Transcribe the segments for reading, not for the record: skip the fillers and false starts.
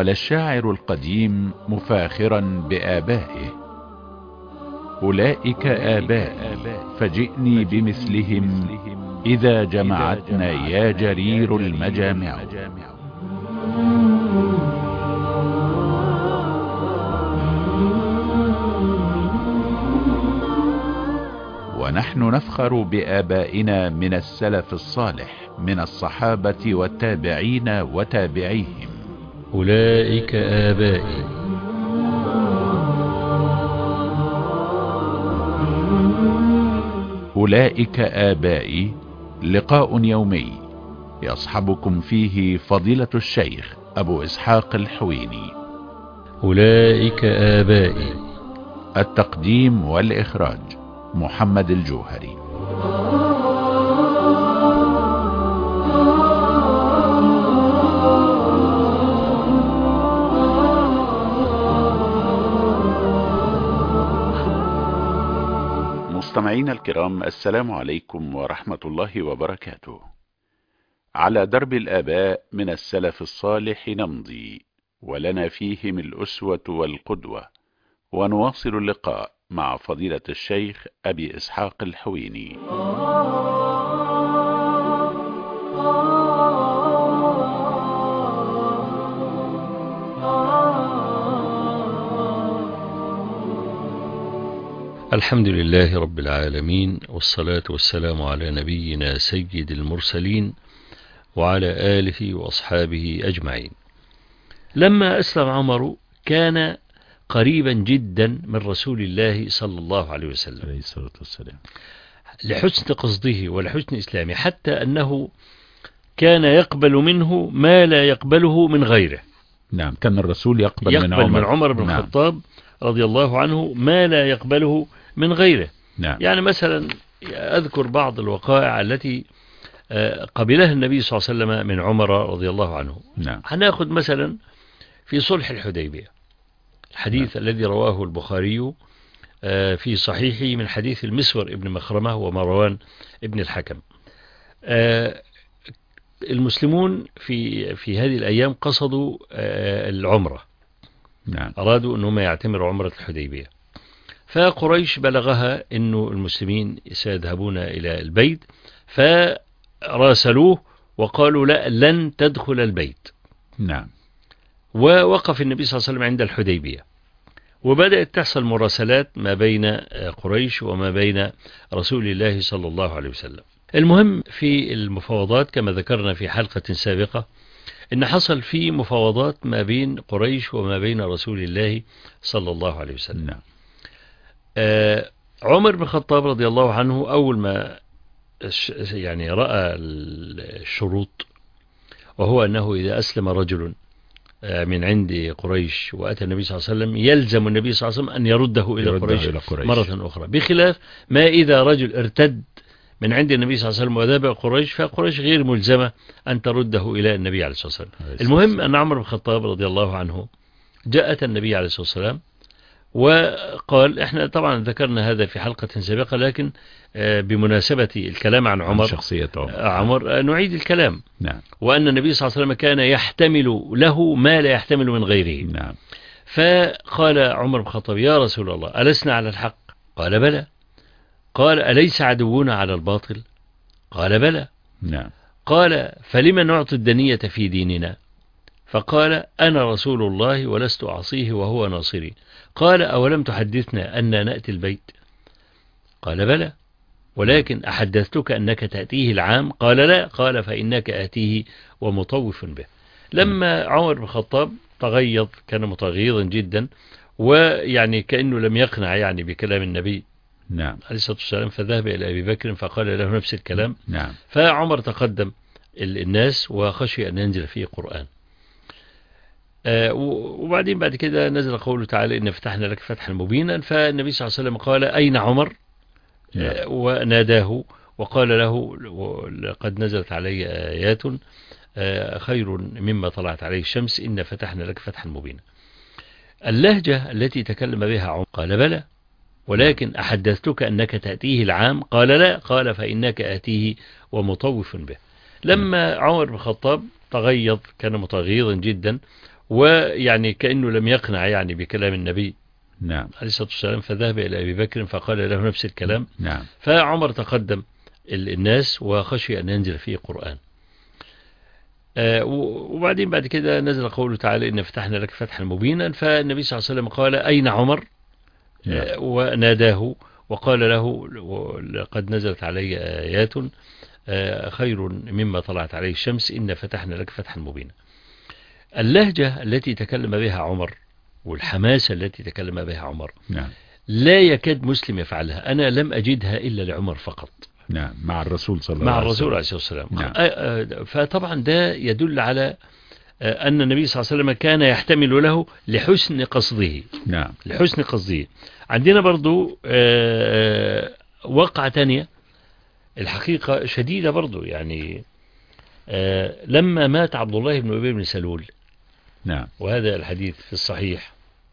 قال الشاعر القديم مفاخرا بآبائه: أولئك آبائي فجئني بمثلهم إذا جمعتنا يا جرير المجامع. ونحن نفخر بآبائنا من السلف الصالح من الصحابة والتابعين وتابعيهم. أولئك آبائي. أولئك آبائي لقاء يومي يصحبكم فيه فضيلة الشيخ أبو إسحاق الحويني. أولئك آبائي. التقديم والإخراج محمد الجوهري. مستمعين الكرام، السلام عليكم ورحمة الله وبركاته. على درب الآباء من السلف الصالح نمضي، ولنا فيهم الأسوة والقدوة، ونواصل اللقاء مع فضيلة الشيخ أبي إسحاق الحويني. الحمد لله رب العالمين، والصلاة والسلام على نبينا سيد المرسلين وعلى آله وأصحابه أجمعين. لما أسلم عمر كان قريبا جدا من رسول الله صلى الله عليه وسلم عليه الصلاة والسلام، لحسن قصده ولحسن إسلامه، حتى أنه كان يقبل منه ما لا يقبله من غيره. نعم، كان الرسول يقبل من عمر بن الخطاب رضي الله عنه ما لا يقبله من غيره. نعم. يعني مثلا أذكر بعض الوقائع التي قبلها النبي صلى الله عليه وسلم من عمر رضي الله عنه. نعم. هناخذ مثلا في صلح الحديبية، الحديث الذي رواه البخاري في صحيحه من حديث المسور ابن مخرمة ومروان ابن الحكم. المسلمون في هذه الأيام قصدوا العمرة. نعم. أرادوا أنهم يعتمروا عمرة الحديبية، فقريش بلغها أن المسلمين سيذهبون إلى البيت، فراسلوه وقالوا لا، لن تدخل البيت. نعم. ووقف النبي صلى الله عليه وسلم عند الحديبية، وبدأت تحصل مراسلات ما بين قريش وما بين رسول الله صلى الله عليه وسلم. المهم في المفاوضات كما ذكرنا في حلقة سابقة إن حصل في مفاوضات ما بين قريش وما بين رسول الله صلى الله عليه وسلم. نعم. عمر بن الخطاب رضي الله عنه أول ما يعني رأى الشروط، وهو أنه إذا أسلم رجل من عند قريش وأتى النبي صلى الله عليه وسلم يلزم النبي صلى الله عليه وسلم أن يرده إلى قريش مرة أخرى، بخلاف ما إذا رجل ارتد من عند النبي صلى الله عليه وسلم وذهب قريش، فقريش غير ملزمة أن ترده إلى النبي عليه الصلاة والسلام. المهم أن عمر بن الخطاب رضي الله عنه جاءت النبي عليه الصلاة والسلام وقال، احنا طبعا ذكرنا هذا في حلقة سابقة، لكن بمناسبة الكلام عن عمر شخصية عمر نعيد الكلام. نعم. وأن النبي صلى الله عليه وسلم كان يحتمل له ما لا يحتمل من غيره. نعم. فقال عمر بن الخطاب: يا رسول الله، ألسنا على الحق؟ قال: بلى. قال: أليس عدونا على الباطل؟ قال: بلى. نعم. قال: فلما نعطي الدنية في ديننا؟ فقال: أنا رسول الله ولست أعصيه وهو ناصري. قال: أولم تحدثنا أن نأتي البيت؟ قال: بلى، ولكن أحدثتك أنك تأتيه العام؟ قال: لا. قال: فإنك آتيه ومطوف به. لما عمر بن الخطاب تغيظ، كان متغيظا جدا، ويعني كأنه لم يقنع يعني بكلام النبي نعم عليه الصلاة والسلام، فذهب إلى أبي بكر فقال له نفس الكلام. نعم. فعمر تقدم الناس وخشي أن ينزل فيه قرآن. وبعدين بعد كده نزل قوله تعالى: إن فتحنا لك فتحا مبينا. فالنبي صلى الله عليه وسلم قال: أين عمر؟ وناداه وقال له: لقد نزلت علي آيات خير مما طلعت عليه الشمس، إن فتحنا لك فتحا مبينا. اللهجة التي تكلم بها عمر، قال: بلى، ولكن أحدثتك أنك تأتيه العام؟ قال: لا. قال: فإنك آتيه ومطوف به. لما عمر بن الخطاب تغيظ، كان متغيظا جدا، ويعني كأنه لم يقنع يعني بكلام النبي نعم. عليه الصلاة والسلام، فذهب إلى أبي بكر فقال له نفس الكلام. نعم. فعمر تقدم الناس وخشي أن ينزل فيه قرآن. وبعدين بعد كده نزل قوله تعالى إن فتحنا لك فتحا مبينا، فالنبي صلى الله عليه وسلم قال أين عمر؟ وناداه وقال له لقد نزلت علي آيات خير مما طلعت عليه الشمس إن فتحنا لك فتحا مبينا. اللهجة التي تكلم بها عمر والحماسة التي تكلم بها عمر نعم. لا يكاد مسلم يفعلها، أنا لم أجدها إلا لعمر فقط. نعم. مع الرسول صلى الله مع عليه وسلم. الرسول عليه الصلاة والسلام. نعم. فطبعا ده يدل على أن النبي صلى الله عليه وسلم كان يحتمل له لحسن قصده. نعم. لحسن قصده. عندنا برضو وقعة تانية الحقيقة شديدة برضو، يعني لما مات عبد الله بن أبي بن سلول. نعم. وهذا الحديث في الصحيح.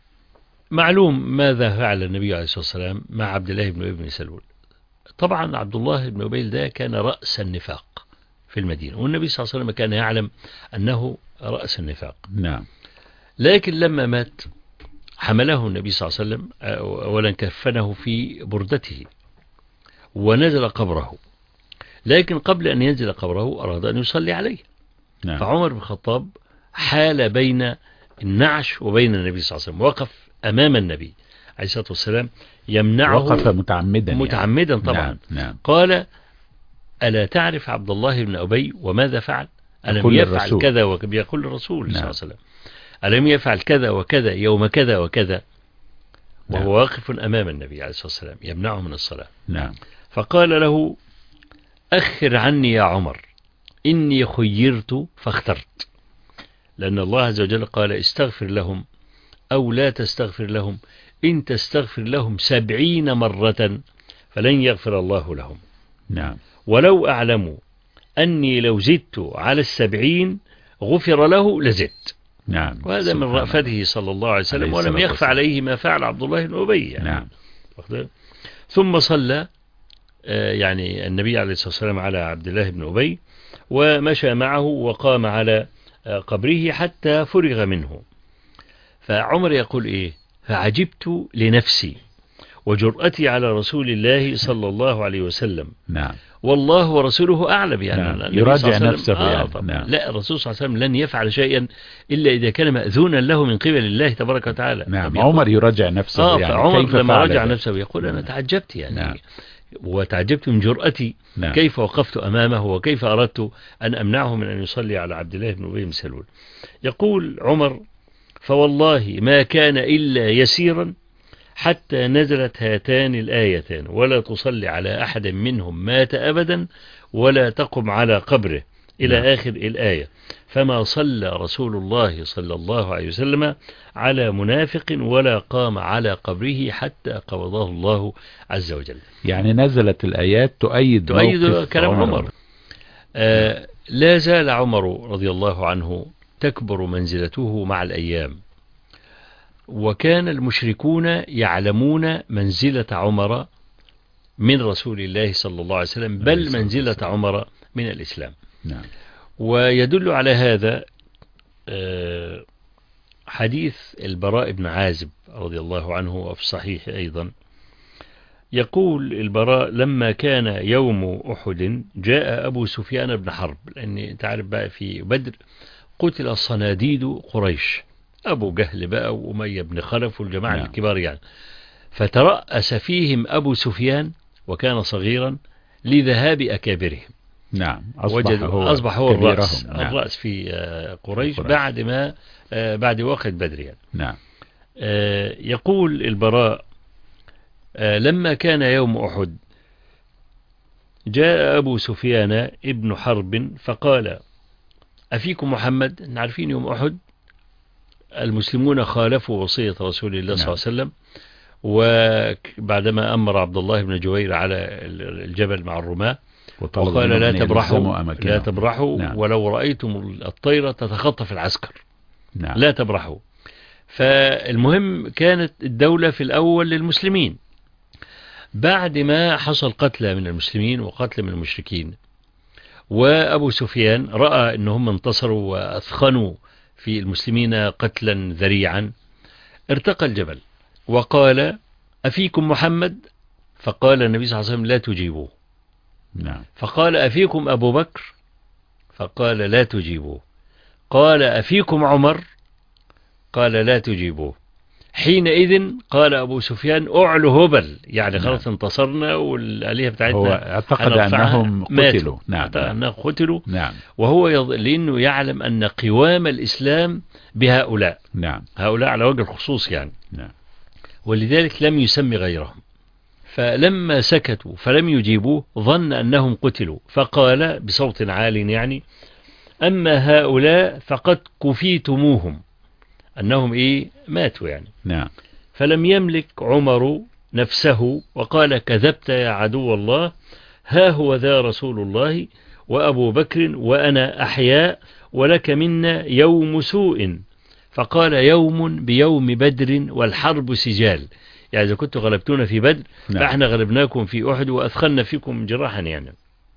معلوم ماذا فعل النبي عليه الصلاة والسلام مع عبد الله بن أبي بن سلول. طبعا عبد الله بن أبي ده كان رأس النفاق في المدينة، والنبي صلى الله عليه وسلم كان يعلم أنه رأس النفاق. نعم. لكن لما مات حمله النبي صلى الله عليه وسلم، أولا كفنه في بردته ونزل قبره، لكن قبل أن ينزل قبره أراد أن يصلي عليه. نعم. فعمر بن الخطاب حال بين النعش وبين النبي صلى الله عليه وسلم، وقف أمام النبي عليه الصلاة والسلام يمنعه. وقف متعمدا متعمدا يعني. طبعا. نعم. نعم. قال ألا تعرف عبد الله بن أبي وماذا فعل؟ ألم يفعل كذا وكذا؟ يقول الرسول صلى الله عليه وسلم ألم يفعل كذا وكذا يوم كذا وكذا، وهو واقف أمام النبي عليه الصلاة والسلام يمنعه من الصلاة. نعم. فقال له أخر عني يا عمر إني خيرت فاخترت، لأن الله عز وجل قال استغفر لهم أو لا تستغفر لهم إن تستغفر لهم 70 مرة فلن يغفر الله لهم. نعم. ولو أعلم أني لو زدت على 70 غفر له لزدت. نعم. وهذا من رأفته صلى الله عليه وسلم، ولم يخف عليه ما فعل عبد الله بن أبي يعني. نعم. ثم صلى يعني النبي عليه الصلاة والسلام على عبد الله بن أبي ومشى معه وقام على قبره حتى فرغ منه. فعمر يقول إيه؟ فعجبت لنفسي وجرأتي على رسول الله صلى الله عليه وسلم. نعم. والله ورسوله أعلم يعني. نعم. يراجع نفسه يعني. نعم. لا، الرسول صلى الله عليه وسلم لن يفعل شيئا إلا إذا كان مأذونا له من قبل الله تبارك وتعالى. نعم. عمر يراجع نفسه يعني. فعمر كيف لما رجع ذلك؟ نفسه يقول أنا تعجبت يعني. نعم. وتعجبت من جرأتي. نعم. كيف وقفت أمامه وكيف أردت أن أمنعه من أن يصلي على عبد الله بن أبي بن سلول. يقول عمر فوالله ما كان إلا يسيرا حتى نزلت هاتان الآيتان ولا تصلي على أحد منهم مات أبدا ولا تقم على قبره إلى نعم. آخر الآية. فما صلى رسول الله صلى الله عليه وسلم على منافق ولا قام على قبره حتى قبضه الله عز وجل. يعني نزلت الآيات تؤيد كلام عمر. لا زال عمر رضي الله عنه تكبر منزلته مع الأيام، وكان المشركون يعلمون منزلة عمر من رسول الله صلى الله عليه وسلم، بل منزلة عمر من الإسلام. نعم. ويدل على هذا حديث البراء بن عازب رضي الله عنه وفي الصحيح أيضا. يقول البراء لما كان يوم أحد جاء أبو سفيان بن حرب، لأن تعرف بقى في بدر قتل صناديد قريش، أبو جهل بقى وأمية بن خلف والجماعة نعم. الكبار يعني. فترأس فيهم أبو سفيان وكان صغيرا لذهاب أكابرهم. نعم. أصبح هو الرأس. نعم. الرأس في قريش بعد وقت بدر يعني. نعم. يقول البراء لما كان يوم أحد جاء أبو سفيان ابن حرب فقال أفيكم محمد؟ نعرفين يوم أحد المسلمون خالفوا وصية رسول الله صلى الله عليه وسلم، وبعدما أمر عبد الله بن جوير على الجبل مع الرماة وقال لا تبرحوا نعم. ولو رأيتم الطيرة تتخطف العسكر. نعم. لا تبرحوا. فالمهم كانت الدولة في الأول للمسلمين، بعد ما حصل قتلى من المسلمين وقتل من المشركين، وأبو سفيان رأى أنهم انتصروا وأثخنوا في المسلمين قتلا ذريعا، ارتقى الجبل وقال: أفيكم محمد؟ فقال النبي صلى الله عليه وسلم: لا تجيبوه. نعم. فقال: أفيكم أبو بكر؟ فقال: لا تجيبوه. قال: أفيكم عمر؟ قال: لا تجيبوه. حينئذ قال أبو سفيان: أعلو هبل، يعني خلاص انتصرنا والآلهة بتاعتنا هو اعتقد أنهم قتلوا. نعم. أنهم قتلوا. نعم. وهو لأنه يعلم أن قوام الإسلام بهؤلاء. نعم. هؤلاء على وجه الخصوص يعني. نعم. ولذلك لم يسمي غيرهم. فلما سكتوا فلم يجيبوه ظن أنهم قتلوا، فقال بصوت عال يعني: أما هؤلاء فقد كفيتموهم، أنهم ماتوا يعني. نعم. فلم يملك عمر نفسه وقال: كذبت يا عدو الله، ها هو ذا رسول الله وأبو بكر وأنا أحياء، ولك منا يوم سوء. فقال: يوم بيوم بدر والحرب سجال، يعني إذا كنتوا غلبتونا في بدر فإحنا غلبناكم في أحد وأثخلنا فيكم جراحا يعني.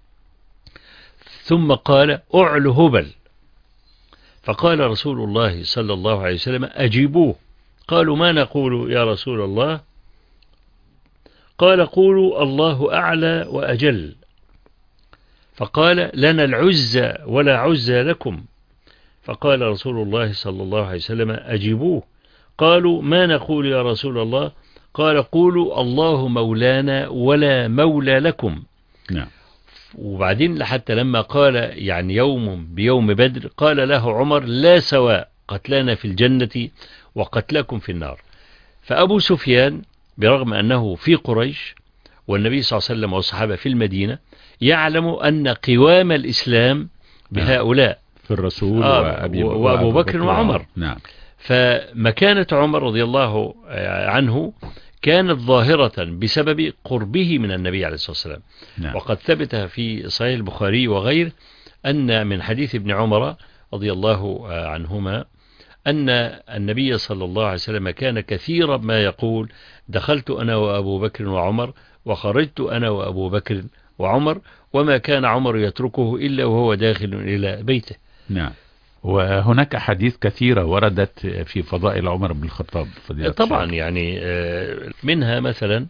ثم قال: أعلو هبل. فقال رسول الله صلى الله عليه وسلم: أجيبوه. قالوا: ما نقول يا رسول الله؟ قال: قولوا الله أعلى وأجل. فقال: لنا العزة ولا عزة لكم. فقال رسول الله صلى الله عليه وسلم: أجيبوه. قالوا: ما نقول يا رسول الله؟ قال: قولوا الله مولانا ولا مولى لكم. نعم. وبعدين حتى لما قال يعني يوم بيوم بدر قال له عمر: لا سواء، قتلانا في الجنة وقتلكم في النار. فأبو سفيان برغم أنه في قريش والنبي صلى الله عليه وسلم والصحابة في المدينة يعلم أن قوام الإسلام بهؤلاء في الرسول وأبو بكر وعمر. نعم. فمكانة عمر رضي الله عنه كانت ظاهرة بسبب قربه من النبي عليه الصلاة والسلام. نعم. وقد ثبت في صحيح البخاري وغيره أن من حديث ابن عمر رضي الله عنهما أن النبي صلى الله عليه وسلم كان كثيرا ما يقول: دخلت أنا وأبو بكر وعمر وخرجت أنا وأبو بكر وعمر، وما كان عمر يتركه إلا وهو داخل إلى بيته. نعم. وهناك حديث كثيرة وردت في فضائل عمر بن الخطاب طبعا يعني منها مثلا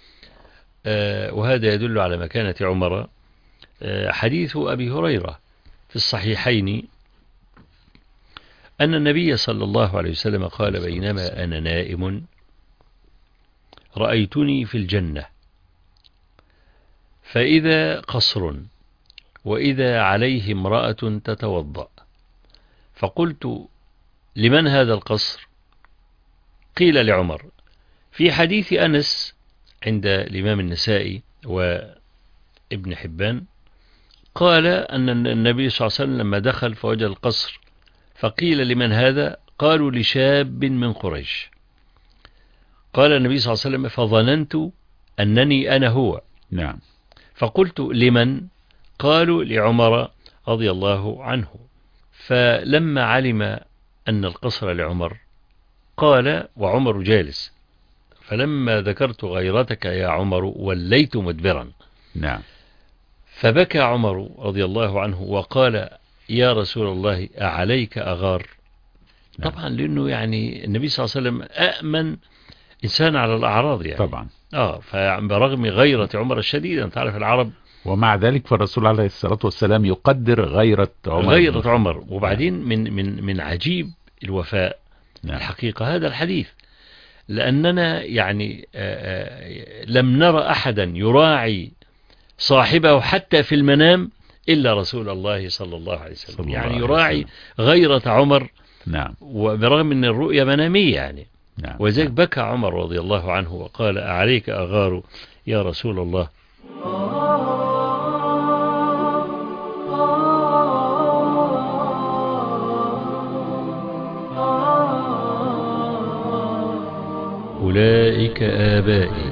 وهذا يدل على مكانة عمر حديث أبي هريرة في الصحيحين أن النبي صلى الله عليه وسلم قال: بينما أنا نائم رأيتني في الجنة فإذا قصر وإذا عليه امرأة تتوضأ، فقلت: لمن هذا القصر؟ قيل: لعمر. في حديث أنس عند الإمام النسائي وابن حبان قال أن النبي صلى الله عليه وسلم لما دخل فوجد القصر فقيل: لمن هذا؟ قالوا: لشاب من قريش. قال النبي صلى الله عليه وسلم: فظننت أنني أنا هو. نعم. فقلت: لمن؟ قالوا: لعمر رضي الله عنه. فلما علم أن القصر لعمر قال وعمر جالس: فلما ذكرت غيرتك يا عمر وليت مدبرا. نعم. فبكى عمر رضي الله عنه وقال: يا رسول الله أعليك أغار؟ نعم. طبعا لأنه يعني النبي صلى الله عليه وسلم أأمن إنسان على الأعراض يعني. طبعا. فبرغم غيرة عمر الشديدة، تعرف العرب، ومع ذلك فالرسول عليه الصلاة والسلام يقدر غيرة عمر. وبعدين من عجيب الوفاء الحقيقة هذا الحديث، لأننا يعني لم نرى أحدا يراعي صاحبه حتى في المنام إلا رسول الله صلى الله عليه وسلم، يعني يراعي غيرة عمر. نعم. وبرغم أن الرؤيا منامية يعني. نعم. وذلك بكى عمر رضي الله عنه وقال: أعليك أغار يا رسول الله؟ أولئك آبائي.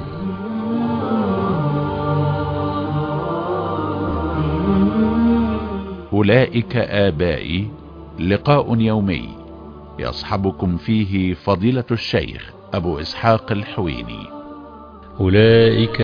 أولئك آبائي لقاء يومي يصحبكم فيه فضيلة الشيخ أبو إسحاق الحويني. أولئك